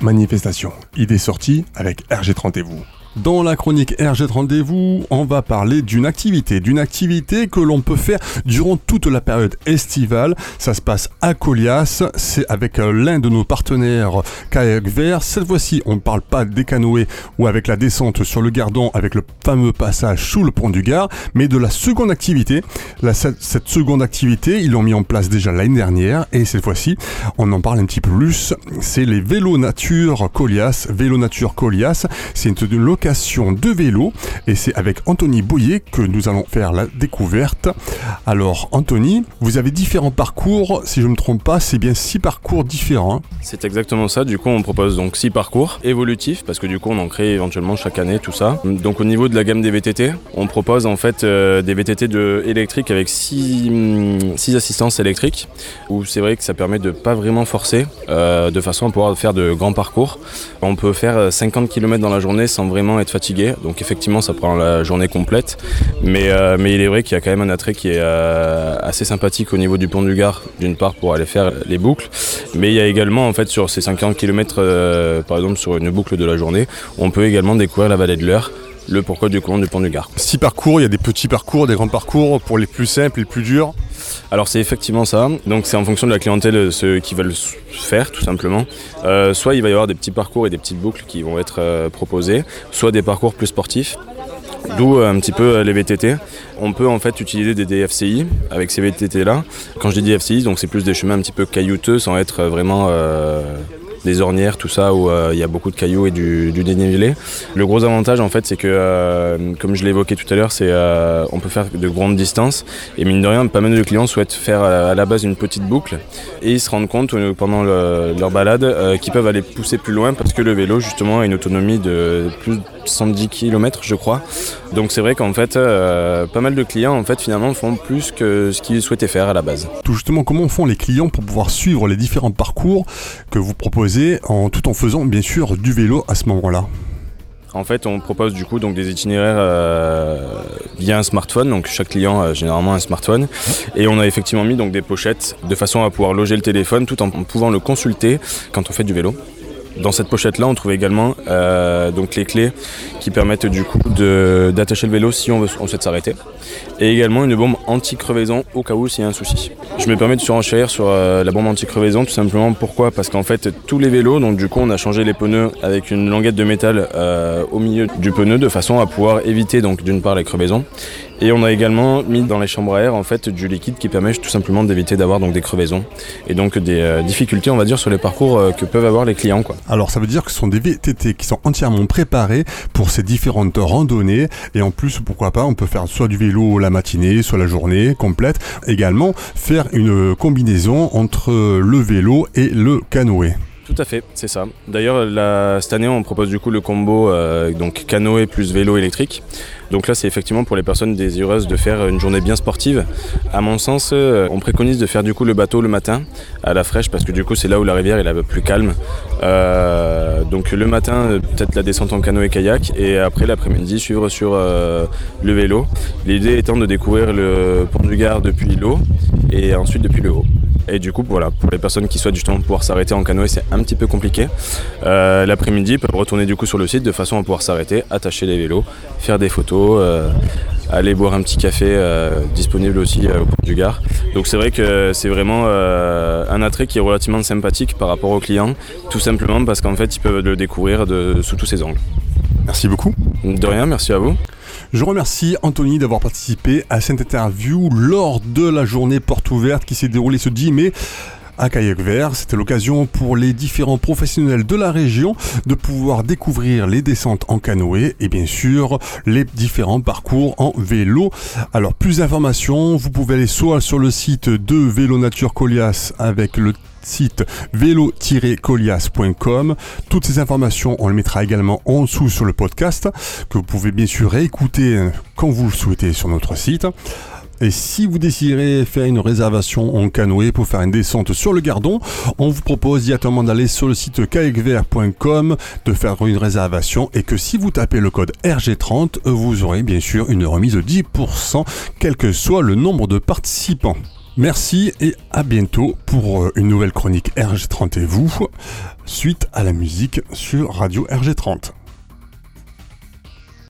Manifestation, idée sortie avec RG30 et vous. Dans la chronique RG30 Rendez-vous, on va parler d'une activité que l'on peut faire durant toute la période estivale. Ça se passe à Colias, c'est avec l'un de nos partenaires Kayak Vert. Cette fois-ci, on ne parle pas des canoës ou avec la descente sur le Gardon avec le fameux passage sous le pont du Gard, mais de la seconde activité. Cette seconde activité, ils l'ont mis en place déjà l'année dernière et cette fois-ci, on en parle un petit peu plus. C'est les Vélo Nature Colias. Vélo Nature Colias, c'est une location de vélo et c'est avec Anthony Boyer que nous allons faire la découverte. Alors Anthony, vous avez différents parcours, si je ne me trompe pas, c'est bien 6 parcours différents. C'est exactement ça, du coup on propose donc 6 parcours évolutifs parce que du coup on en crée éventuellement chaque année tout ça. Donc au niveau de la gamme des VTT, on propose en fait des VTT électriques avec 6 assistances électriques où c'est vrai que ça permet de pas vraiment forcer de façon à pouvoir faire de grands parcours. On peut faire 50 km dans la journée sans vraiment être fatigué, donc effectivement ça prend la journée complète, mais il est vrai qu'il y a quand même un attrait qui est assez sympathique au niveau du pont du Gard, d'une part pour aller faire les boucles, mais il y a également en fait sur ces 50 km par exemple sur une boucle de la journée, on peut également découvrir la vallée de l'Eure, le pourquoi du comment du pont du Gard. 6 parcours, il y a des petits parcours, des grands parcours pour les plus simples et les plus durs. Alors c'est effectivement ça, donc c'est en fonction de la clientèle, ceux qui veulent faire tout simplement. Soit il va y avoir des petits parcours et des petites boucles qui vont être proposés, soit des parcours plus sportifs. D'où un petit peu les VTT. On peut en fait utiliser des DFCI avec ces VTT là. Quand je dis DFCI, donc c'est plus des chemins un petit peu caillouteux sans être vraiment des ornières, tout ça, où il y a beaucoup de cailloux et du dénivelé. Le gros avantage en fait c'est que, comme je l'ai évoqué tout à l'heure, c'est on peut faire de grandes distances et mine de rien, pas mal de clients souhaitent faire à la base une petite boucle et ils se rendent compte pendant leur balade qu'ils peuvent aller pousser plus loin parce que le vélo justement a une autonomie de plus de 110 km je crois. Donc c'est vrai qu'en fait pas mal de clients en fait finalement font plus que ce qu'ils souhaitaient faire à la base. Tout justement, comment font les clients pour pouvoir suivre les différents parcours que vous proposez tout en faisant bien sûr du vélo à ce moment-là? En fait, on propose du coup donc des itinéraires via un smartphone. Donc chaque client a généralement un smartphone et on a effectivement mis donc des pochettes de façon à pouvoir loger le téléphone tout en pouvant le consulter quand on fait du vélo. Dans cette pochette-là, on trouve également donc les clés qui permettent du coup d'attacher le vélo si on souhaite s'arrêter. Et également une bombe anti-crevaison au cas où s'il y a un souci. Je me permets de surenchérir sur la bombe anti-crevaison tout simplement. Pourquoi ? Parce qu'en fait, tous les vélos, donc du coup on a changé les pneus avec une languette de métal au milieu du pneu de façon à pouvoir éviter donc d'une part les crevaisons. Et on a également mis dans les chambres à air en fait du liquide qui permet tout simplement d'éviter d'avoir donc des crevaisons et donc des difficultés on va dire sur les parcours que peuvent avoir les clients quoi. Alors ça veut dire que ce sont des VTT qui sont entièrement préparés pour ces différentes randonnées et en plus pourquoi pas on peut faire soit du vélo la matinée, soit la journée complète, également faire une combinaison entre le vélo et le canoë. Tout à fait, c'est ça. D'ailleurs, cette année, on propose du coup le combo donc canoë plus vélo électrique. Donc là, c'est effectivement pour les personnes désireuses de faire une journée bien sportive. À mon sens, on préconise de faire du coup le bateau le matin à la fraîche parce que du coup, c'est là où la rivière est la plus calme. Donc le matin, peut-être la descente en canoë kayak et après l'après-midi, suivre sur le vélo. L'idée étant de découvrir le pont du Gard depuis l'eau et ensuite depuis le haut. Et du coup, voilà, pour les personnes qui souhaitent justement pouvoir s'arrêter en canoë, c'est un petit peu compliqué. L'après-midi, ils peuvent retourner du coup sur le site de façon à pouvoir s'arrêter, attacher les vélos, faire des photos, aller boire un petit café disponible aussi au pont du Gard. Donc c'est vrai que c'est vraiment un attrait qui est relativement sympathique par rapport aux clients, tout simplement parce qu'en fait, ils peuvent le découvrir sous tous ses angles. Merci beaucoup. De rien, merci à vous. Je remercie Anthony d'avoir participé à cette interview lors de la journée porte ouverte qui s'est déroulée ce 10 mai à Kayak Vert. C'était l'occasion pour les différents professionnels de la région de pouvoir découvrir les descentes en canoë et bien sûr les différents parcours en vélo. Alors plus d'informations, vous pouvez aller soit sur le site de Vélo Nature Colias avec le site vélo-colias.com. Toutes ces informations, on les mettra également en dessous sur le podcast que vous pouvez bien sûr réécouter quand vous le souhaitez sur notre site. Et si vous désirez faire une réservation en canoë pour faire une descente sur le Gardon, on vous propose directement d'aller sur le site kayakvert.com, de faire une réservation et que si vous tapez le code RG30, vous aurez bien sûr une remise de 10%, quel que soit le nombre de participants. Merci et à bientôt pour une nouvelle chronique RG30 et vous, suite à la musique sur Radio RG30.